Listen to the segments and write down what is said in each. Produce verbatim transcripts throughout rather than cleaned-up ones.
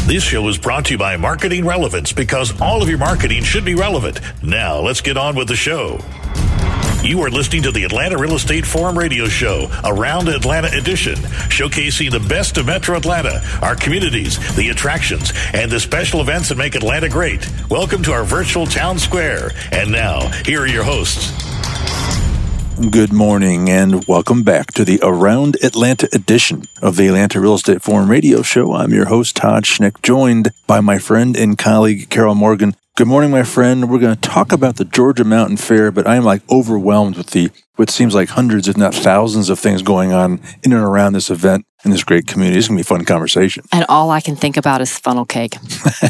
This show is brought to you by Marketing Relevance, because all of your marketing should be relevant. Now, let's get on with the show. You are listening to the Atlanta Real Estate Forum radio show, Around Atlanta Edition, showcasing the best of Metro Atlanta, our communities, the attractions, and the special events that make Atlanta great. Welcome to our virtual town square. And now, here are your hosts. Good morning and welcome back to the Around Atlanta edition of the Atlanta Real Estate Forum radio show. I'm your host, Todd Schnick, joined by my friend and colleague, Carol Morgan. Good morning, my friend. We're going to talk about the Georgia Mountain Fair, but I'm like overwhelmed with the what seems like hundreds, if not thousands, of things going on in and around this event in this great community. It's going to be a fun conversation. And all I can think about is funnel cake.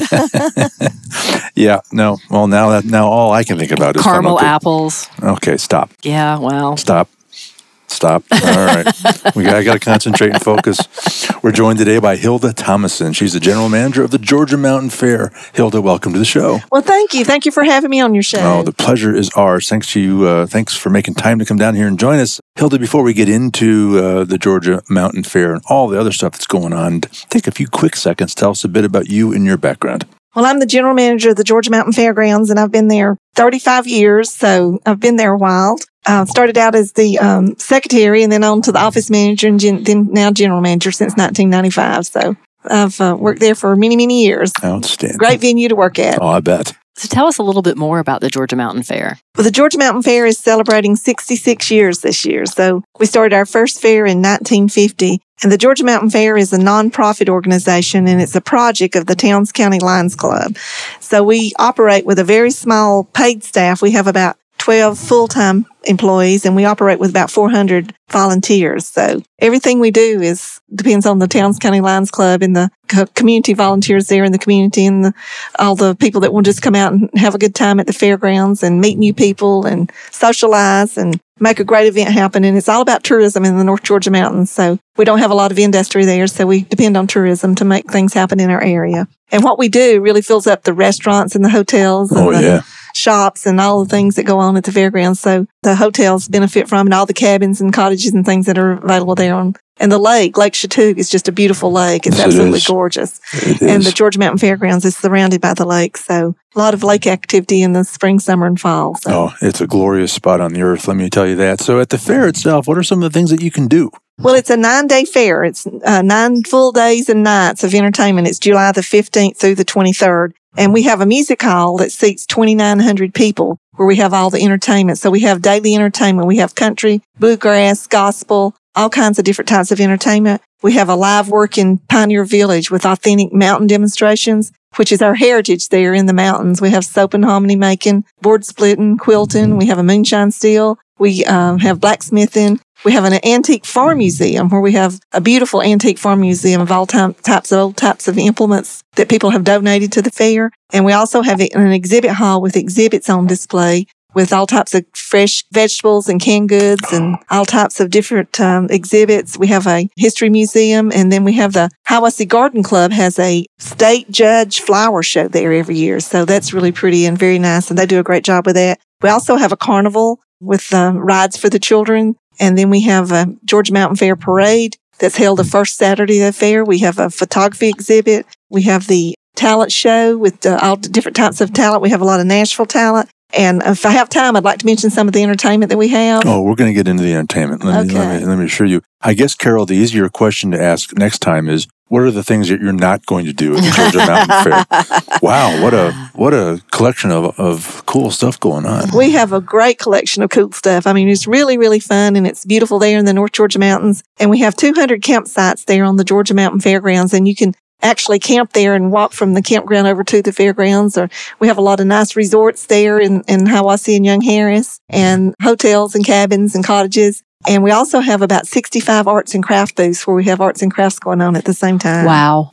Yeah, no. Well, now that now all I can think about is caramel funnel cake. apples. Okay, stop. Yeah, well. Stop. Stop. All right. we got, I got to concentrate and focus. We're joined today by Hilda Thomason. She's the general manager of the Georgia Mountain Fair. Hilda, welcome to the show. Well, thank you. Thank you for having me on your show. Oh, the pleasure is ours. Thanks to you. Uh, thanks for making time to come down here and join us. Hilda, before we get into uh, the Georgia Mountain Fair and all the other stuff that's going on, take a few quick seconds. Tell us a bit about you and your background. Well, I'm the general manager of the Georgia Mountain Fairgrounds, and I've been there thirty-five years, so I've been there a while. Uh, started out as the um, secretary and then on to the office manager and gen- then now general manager since nineteen ninety-five. So I've uh, worked there for many, many years. Outstanding. Great venue to work at. Oh, I bet. So tell us a little bit more about the Georgia Mountain Fair. Well, the Georgia Mountain Fair is celebrating sixty-six years this year. So we started our first fair in nineteen fifty. And the Georgia Mountain Fair is a nonprofit organization, and it's a project of the Towns County Lions Club. So we operate with a very small paid staff. We have about twelve full-time employees, and we operate with about four hundred volunteers. So everything we do is depends on the Towns County Lions Club and the co- community volunteers there in the community and the, all the people that will just come out and have a good time at the fairgrounds and meet new people and socialize and make a great event happen. And it's all about tourism in the North Georgia Mountains. So we don't have a lot of industry there, so we depend on tourism to make things happen in our area. And what we do really fills up the restaurants and the hotels and Oh, the yeah. shops and all the things that go on at the fairgrounds. So the hotels benefit from it, and all the cabins and cottages and things that are available there. On And the lake, Lake Chatuga, is just a beautiful lake. It's Yes, it absolutely is. gorgeous. It And is. the Georgia Mountain Fairgrounds is surrounded by the lake. So a lot of lake activity in the spring, summer, and fall. So. Oh, it's a glorious spot on the earth, let me tell you that. So at the fair itself, what are some of the things that you can do? Well, it's a nine-day fair. It's uh, nine full days and nights of entertainment. It's July the fifteenth through the twenty-third. And we have a music hall that seats twenty-nine hundred people where we have all the entertainment. So we have daily entertainment. We have country, bluegrass, gospel, all kinds of different types of entertainment. We have a live work in Pioneer Village with authentic mountain demonstrations, which is our heritage there in the mountains. We have soap and hominy making, board splitting, quilting. We have a moonshine steel. We um, have blacksmithing. We have an antique farm museum where we have a beautiful antique farm museum of all time, types of old types of implements that people have donated to the fair. And we also have an exhibit hall with exhibits on display with all types of fresh vegetables and canned goods and all types of different um, exhibits. We have a history museum, and then we have the Hiwassee Garden Club has a state judge flower show there every year. So that's really pretty and very nice, and they do a great job with that. We also have a carnival with uh, rides for the children. And then we have a Georgia Mountain Fair parade that's held the first Saturday of the fair. We have a photography exhibit. We have the talent show with uh, all the different types of talent. We have a lot of Nashville talent. And if I have time, I'd like to mention some of the entertainment that we have. Oh, we're going to get into the entertainment. Let me, Okay. let me, let me assure you. I guess, Carol, the easier question to ask next time is, what are the things that you're not going to do at the Georgia Mountain Fair? Wow, what a what a collection of, of cool stuff going on. We have a great collection of cool stuff. I mean, it's really, really fun, and it's beautiful there in the North Georgia Mountains. And we have two hundred campsites there on the Georgia Mountain Fairgrounds, and you can actually camp there and walk from the campground over to the fairgrounds. Or we have a lot of nice resorts there in, in Hiwassee and Young Harris, and hotels and cabins and cottages. And we also have about sixty-five arts and craft booths where we have arts and crafts going on at the same time. Wow.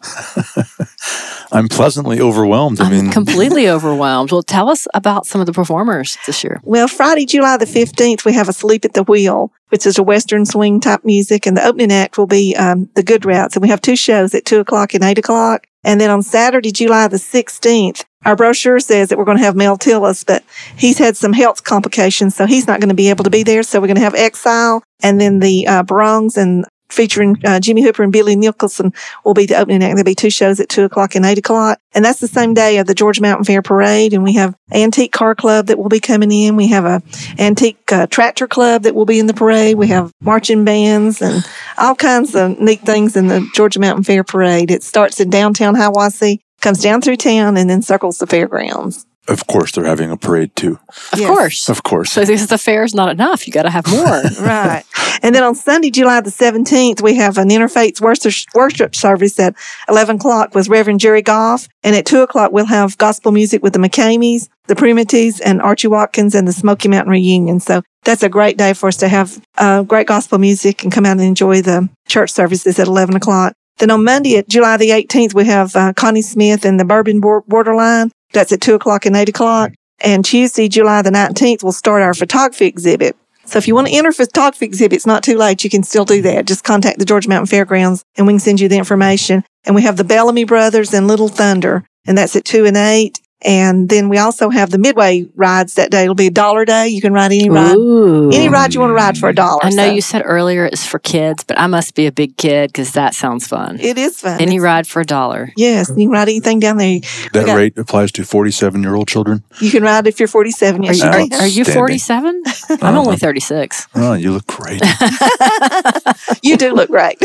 I'm pleasantly overwhelmed. I mean, I'm completely overwhelmed. Well, tell us about some of the performers this year. Well, Friday, July the fifteenth, we have a Sleep at the Wheel, which is a Western swing type music. And the opening act will be um, the Good Routes. And we have two shows at two o'clock and eight o'clock. And then on Saturday, July the sixteenth, our brochure says that we're going to have Mel Tillis, but he's had some health complications, so he's not going to be able to be there. So we're going to have Exile and then the uh, Barongs and featuring uh, Jimmy Hooper and Billy Nicholson will be the opening act. There'll be two shows at two o'clock and eight o'clock. And that's the same day of the Georgia Mountain Fair Parade. And we have Antique Car Club that will be coming in. We have a Antique uh, Tractor Club that will be in the parade. We have marching bands and all kinds of neat things in the Georgia Mountain Fair Parade. It starts in downtown Hiawassee, comes down through town, and then circles the fairgrounds. Of course, they're having a parade, too. Of Yes. course. Of course. So this the fair is not enough. You got to have more. Right. And then on Sunday, July the seventeenth, we have an Interfaith worship, worship service at eleven o'clock with Reverend Jerry Goff. And at two o'clock, we'll have gospel music with the McCameys, the Primitives, and Archie Watkins and the Smoky Mountain Reunion. So that's a great day for us to have uh, great gospel music and come out and enjoy the church services at eleven o'clock. Then on Monday, at July the eighteenth, we have uh, Connie Smith and the Bourbon Borderline. That's at two o'clock and eight o'clock. And Tuesday, July the nineteenth, we'll start our photography exhibit. So if you want to enter for photography exhibit, it's not too late. You can still do that. Just contact the Georgia Mountain Fairgrounds and we can send you the information. And we have the Bellamy Brothers and Little Thunder, and that's at two and eight. And then we also have the Midway rides that day. It'll be a dollar day. You can ride any ride. Ooh. Any ride you want to ride for a dollar. I know So you said earlier it's for kids, but I must be a big kid because that sounds fun. It is fun. Any It's- ride for a dollar. Yes, you can ride anything down there. That got- rate applies to forty-seven-year-old children. You can ride if you're forty-seven. Are Yes, you, you are, can. are you Outstanding. forty-seven? I'm only thirty-six. Oh, you look great. You do look great.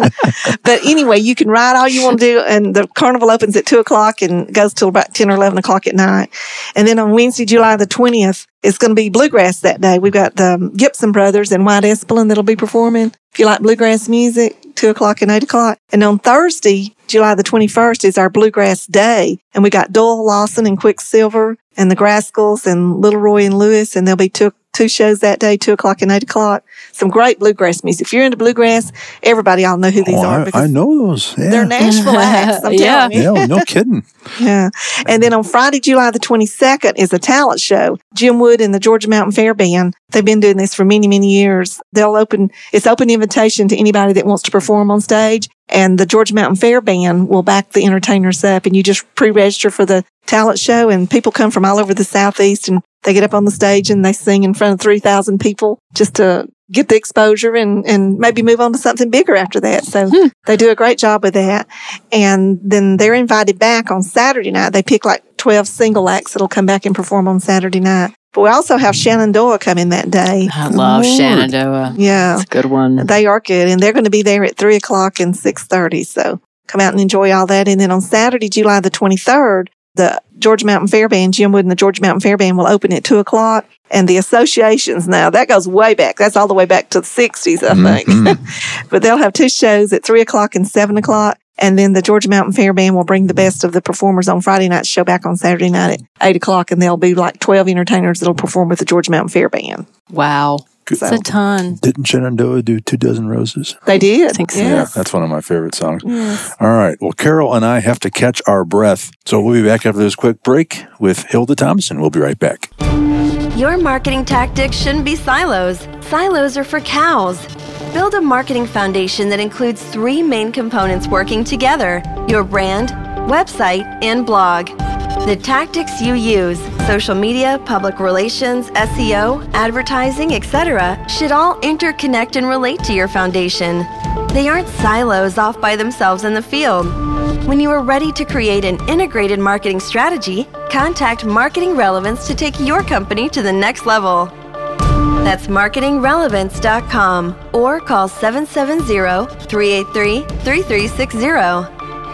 But anyway, you can ride all you want to do. And the carnival opens at two o'clock and goes till about ten or eleven o'clock at night. And then on Wednesday, July the twentieth, it's going to be bluegrass that day. We've got the Gibson Brothers and White Espelin that'll be performing. If you like bluegrass music, two o'clock and eight o'clock. And on Thursday, July the twenty-first, is our Bluegrass Day. And we got Doyle Lawson and Quicksilver and the Grascals and Little Roy and Lewis. And there'll be two, two shows that day, two o'clock and eight o'clock. Some great bluegrass music. If you're into bluegrass, everybody all know who these Oh, are. I, because I know those. Yeah. they're Nashville acts. I'm Yeah. telling you. Yeah, no kidding. Yeah. And then on Friday, July the twenty-second is a talent show. Jim Wood and the Georgia Mountain Fair Band. They've been doing this for many, many years. They'll open, it's open invitation to anybody that wants to perform on stage. And the Georgia Mountain Fair Band will back the entertainers up. And you just pre-register for the talent show. And people come from all over the Southeast and they get up on the stage and they sing in front of three thousand people just to get the exposure and, and maybe move on to something bigger after that. So Hmm. they do a great job with that. And then they're invited back on Saturday night. They pick like twelve single acts that'll come back and perform on Saturday night. But we also have Shenandoah coming that day. I love Lord. Shenandoah. Yeah, It's a good one. they are good. And they're going to be there at three o'clock and six thirty. So come out and enjoy all that. And then on Saturday, July the twenty-third, the Georgia Mountain Fair Band, Jim Wood and the Georgia Mountain Fair Band will open at two o'clock. And the associations now, that goes way back. That's all the way back to the sixties, I think. Mhm. But they'll have two shows at three o'clock and seven o'clock. And then the Georgia Mountain Fair Band will bring the best of the performers on Friday night's show back on Saturday night at eight o'clock. And there'll be like twelve entertainers that'll perform with the Georgia Mountain Fair Band. Wow. Good. It's a ton. Didn't Shenandoah do Two Dozen Roses? They did. I think so. Yeah, Yes. that's one of my favorite songs. Yes. All right. Well, Carol and I have to catch our breath. So we'll be back after this quick break with Hilda Thomason. We'll be right back. Your marketing tactics shouldn't be silos. Silos are for cows. Build a marketing foundation that includes three main components working together: your brand, website, and blog. The tactics you use, social media, public relations, S E O, advertising, et cetera, should all interconnect and relate to your foundation. They aren't silos off by themselves in the field. When you are ready to create an integrated marketing strategy, contact Marketing Relevance to take your company to the next level. That's marketing relevance dot com or call seven seven zero, three eight three, three three six zero.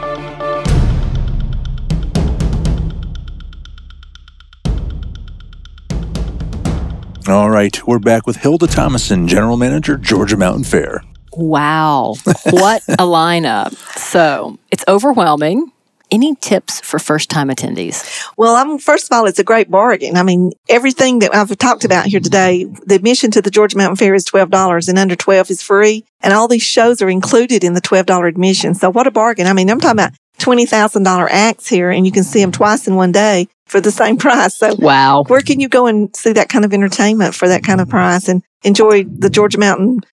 All right. We're back with Hilda Thomason, General Manager, Georgia Mountain Fair. Wow. What a lineup. So it's overwhelming. Any tips for first-time attendees? Well, I'm, first of all, it's a great bargain. I mean, everything that I've talked about here today, the admission to the Georgia Mountain Fair is twelve dollars and under twelve is free. And all these shows are included in the twelve dollars admission. So what a bargain. I mean, I'm talking about twenty thousand dollars acts here and you can see them twice in one day for the same price. So Wow. where can you go and see that kind of entertainment for that kind of price and enjoy the Georgia Mountain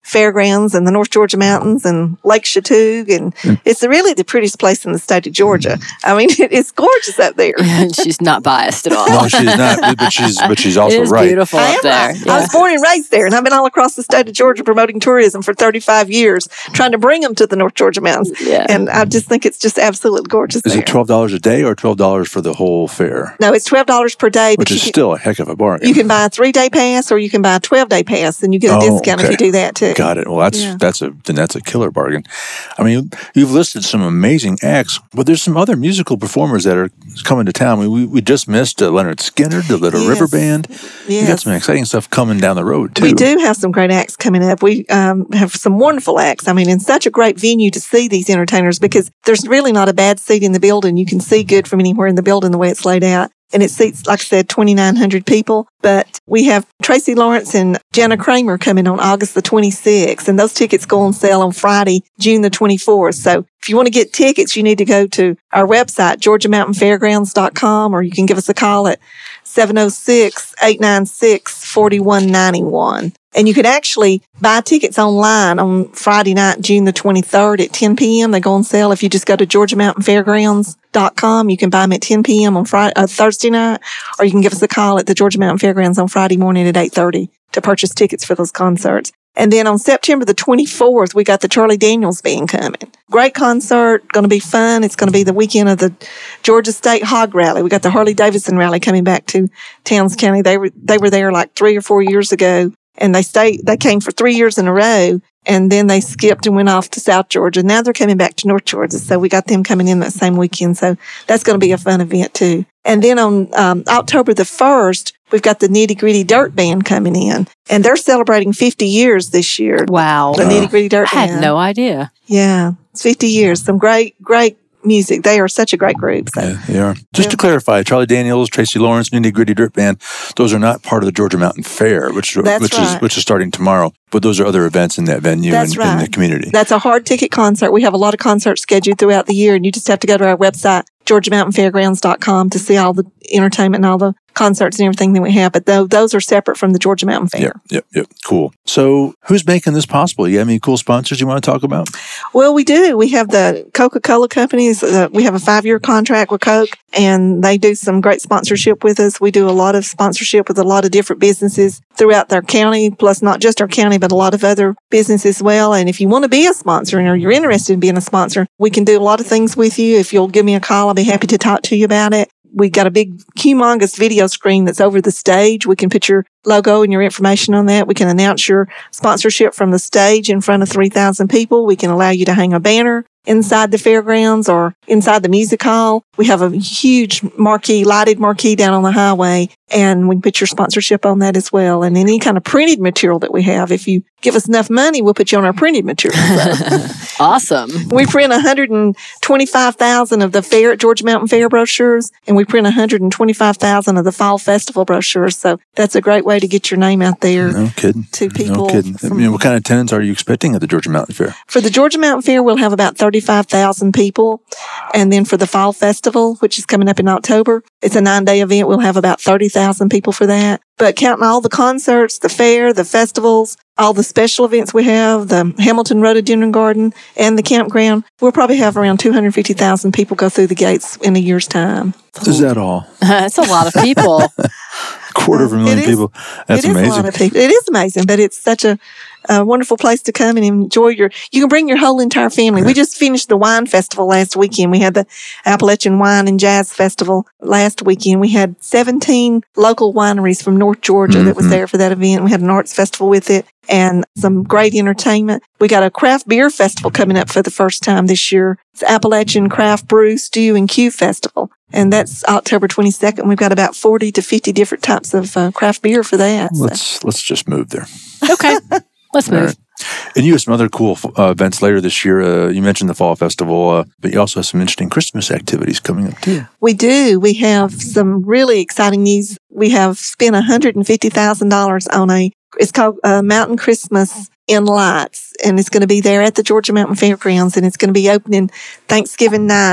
fairgrounds and the North Georgia Mountains and Lake Chattooga. And mm. it's really the prettiest place in the state of Georgia. I mean, it, it's gorgeous up there. She's not biased at all. No, she's not, but she's, but she's also it is right. beautiful I up there. Right. Yeah. I was born and raised there, and I've been all across the state of Georgia promoting tourism for thirty-five years, trying to bring them to the North Georgia Mountains. Yeah. And I just think it's just absolutely gorgeous Is there. it twelve dollars a day or twelve dollars for the whole fair? No, it's twelve dollars per day. Which but is you can, still a heck of a bargain. You can buy a three-day pass or you can buy a twelve-day pass, and you get a Oh, discount okay. if you do that too. Got it. Well, that's Yeah. that's a then that's a killer bargain. I mean, you've listed some amazing acts, but there's some other musical performers that are coming to town. We we, we just missed uh, Leonard Skinner, the Little Yes. River Band. You got Yes. some exciting stuff coming down the road too. We do have some great acts coming up. We um, have some wonderful acts. I mean, it's such a great venue to see these entertainers because there's really not a bad seat in the building. You can see good from anywhere in the building the way it's laid out. And it seats, like I said, twenty-nine hundred people. But we have Tracy Lawrence and Jana Kramer coming on August the twenty-sixth. And those tickets go on sale on Friday, June the twenty-fourth. So if you want to get tickets, you need to go to our website, georgia mountain fairgrounds dot com, or you can give us a call at seven oh six, eight nine six, four one nine one. And you could actually buy tickets online on Friday night, June the twenty-third at ten p.m. They go on sale. If you just go to georgia mountain fairgrounds dot com, you can buy them at ten p.m. on Friday, uh, Thursday night, or you can give us a call at the Georgia Mountain Fairgrounds on Friday morning at eight thirty to purchase tickets for those concerts. And then on September the twenty-fourth, we got the Charlie Daniels Band coming. Great concert, going to be fun. It's going to be the weekend of the Georgia State Hog Rally. We got the Harley Davidson Rally coming back to Towns County. They were they were there like three or four years ago, and they stayed. They came for three years in a row, and then they skipped and went off to South Georgia. Now they're coming back to North Georgia, so we got them coming in that same weekend. So that's going to be a fun event too. And then on um, October the first, we've got the Nitty Gritty Dirt Band coming in, and they're celebrating fifty years this year. Wow. The Nitty Gritty Dirt I Band. had no idea. Yeah, it's fifty years. Some great, great music. They are such a great group. So. Yeah, they are. Just Yeah. to clarify, Charlie Daniels, Tracy Lawrence, Nitty Gritty Dirt Band, those are not part of the Georgia Mountain Fair, which That's which right. is which is starting tomorrow. But those are other events in that venue That's and right. in the community. That's a hard ticket concert. We have a lot of concerts scheduled throughout the year, and you just have to go to our website, georgia mountain fairgrounds dot com, to see all the entertainment and all the concerts and everything that we have. But th- those are separate from the Georgia Mountain Fair. Yep, yep, yep. Cool. So who's making this possible? You have any cool sponsors you want to talk about? Well, we do. We have the Coca-Cola companies. Uh, we have a five-year contract with Coke, and they do some great sponsorship with us. We do a lot of sponsorship with a lot of different businesses throughout their county, plus not just our county, but a lot of other businesses as well. And if you want to be a sponsor or you're interested in being a sponsor, we can do a lot of things with you. If you'll give me a call, I'll be happy to talk to you about it. We got a big, humongous video screen that's over the stage. We can put your logo and your information on that. We can announce your sponsorship from the stage in front of three thousand people. We can allow you to hang a banner inside the fairgrounds or inside the music hall. We have a huge marquee, lighted marquee down on the highway, and we can put your sponsorship on that as well. And any kind of printed material that we have, if you give us enough money, we'll put you on our printed material. So Awesome. we print one hundred twenty-five thousand of the fair, Georgia Mountain Fair brochures, and we print one hundred twenty-five thousand of the Fall Festival brochures. So that's a great way to get your name out there No kidding. to people. No kidding. I from- mean, what kind of attendance are you expecting at the Georgia Mountain Fair? For the Georgia Mountain Fair, we'll have about thirty-five thousand people. And then for the Fall Festival, which is coming up in October, it's a nine-day event. We'll have about thirty thousand people for that. But counting all the concerts, the fair, the festivals, all the special events we have, the Hamilton Rhododendron Garden, and the campground, we'll probably have around two hundred fifty thousand people go through the gates in a year's time. Is that all? That's a lot of people. Quarter of a It million is- people. That's it is amazing. a lot of people. It is amazing, but it's such a, a wonderful place to come and enjoy your. You can bring your whole entire family. We just finished the wine festival last weekend. We had the Appalachian Wine and Jazz Festival last weekend. We had seventeen local wineries from North Georgia that was Mhm. there for that event. We had an arts festival with it and some great entertainment. We got a craft beer festival coming up for the first time this year. It's Appalachian Craft Brew, Stew, and Q Festival. And that's October twenty-second. We've got about forty to fifty different types of uh, craft beer for that. So. Let's let's just move there. Okay. Let's All move. right. And you have some other cool uh, events later this year. Uh, you mentioned the Fall Festival, uh, but you also have some interesting Christmas activities coming up too. We do. We have some really exciting news. We have spent one hundred fifty thousand dollars on a, it's called uh, Mountain Christmas in Lights, and it's going to be there at the Georgia Mountain Fairgrounds, and it's going to be opening Thanksgiving night,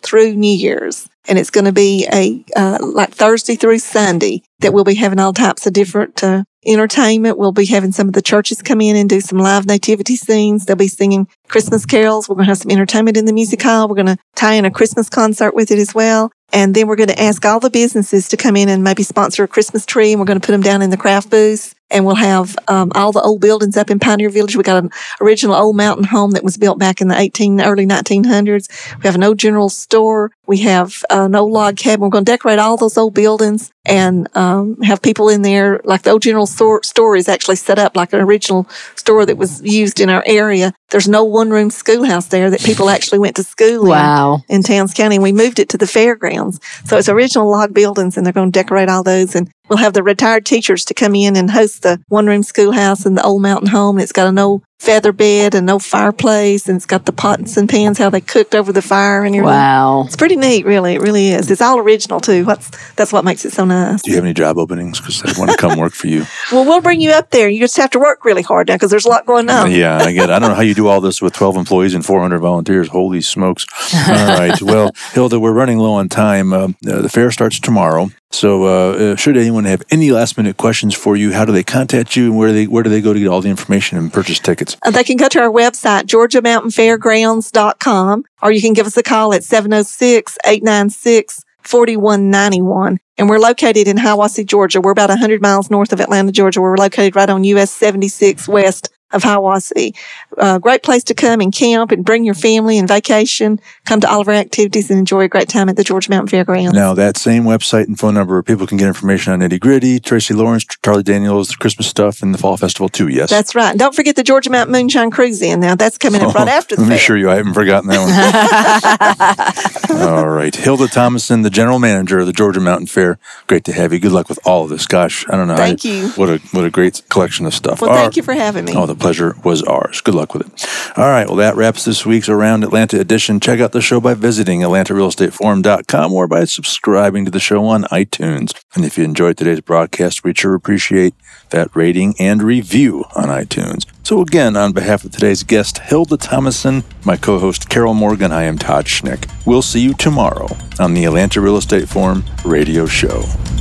through New Year's. And it's going to be a uh, like Thursday through Sunday that we'll be having all types of different uh, entertainment. We'll be having some of the churches come in and do some live nativity scenes. They'll be singing Christmas carols. We're going to have some entertainment in the music hall. We're going to tie in a Christmas concert with it as well. And then we're going to ask all the businesses to come in and maybe sponsor a Christmas tree. And we're going to put them down in the craft booth. And we'll have um, all the old buildings up in Pioneer Village. We got an original old mountain home that was built back in the eighteen early nineteen hundreds. We have an old general store. We have an old log cabin. We're going to decorate all those old buildings and um, have people in there. Like the old general store, store is actually set up like an original store that was used in our area. There's no one-room schoolhouse there that people actually went to school wow. in in Towns County. And we moved it to the fairgrounds. So it's original log buildings, and they're going to decorate all those. And we'll have the retired teachers to come in and host the one-room schoolhouse and the old mountain home. And it's got an old feather bed and no fireplace, and it's got the pots and pans, how they cooked over the fire and everything. Wow. It's pretty neat, really. It really is. It's all original, too. What's, that's what makes it so nice. Do you have any job openings? Because I want to come work for you. Well, we'll bring you up there. You just have to work really hard now because there's a lot going on. Yeah, I get it. I don't know how you do all this with twelve employees and four hundred volunteers. Holy smokes. All right. Well, Hilda, we're running low on time. Uh, the fair starts tomorrow. So uh, should anyone have any last-minute questions for you, how do they contact you, and where do they, where do they go to get all the information and purchase tickets? Uh, they can go to our website, georgia mountain fairgrounds dot com, or you can give us a call at seven oh six, eight nine six, four one nine one. And we're located in Hiawassee, Georgia. We're about one hundred miles north of Atlanta, Georgia. We're located right on U S seventy-six west of Hiawassee. Uh, great place to come and camp and bring your family and vacation. Come to all of our activities and enjoy a great time at the Georgia Mountain Fairgrounds. Now, that same website and phone number, people can get information on Nitty Gritty, Tracy Lawrence, Charlie Daniels, the Christmas stuff, and the Fall Festival too, yes? That's right. And don't forget the Georgia Mountain Moonshine Cruise in. Now, that's coming up right after the Let fair. me assure you, I haven't forgotten that one. All right. Hilda Thomason, the general manager of the Georgia Mountain Fair. Great to have you. Good luck with all of this. Gosh, I don't know. Thank I, you. What a, what a great collection of stuff. Well, Our, thank you for having me. Oh, the pleasure was ours. Good luck with it. All right. Well, that wraps this week's Around Atlanta edition. Check out the show by visiting atlanta real estate forum dot com or by subscribing to the show on iTunes. And if you enjoyed today's broadcast, we'd sure appreciate that rating and review on iTunes. So again, on behalf of today's guest, Hilda Thomason, my co-host Carol Morgan, I am Todd Schnick. We'll see you tomorrow on the Atlanta Real Estate Forum radio show.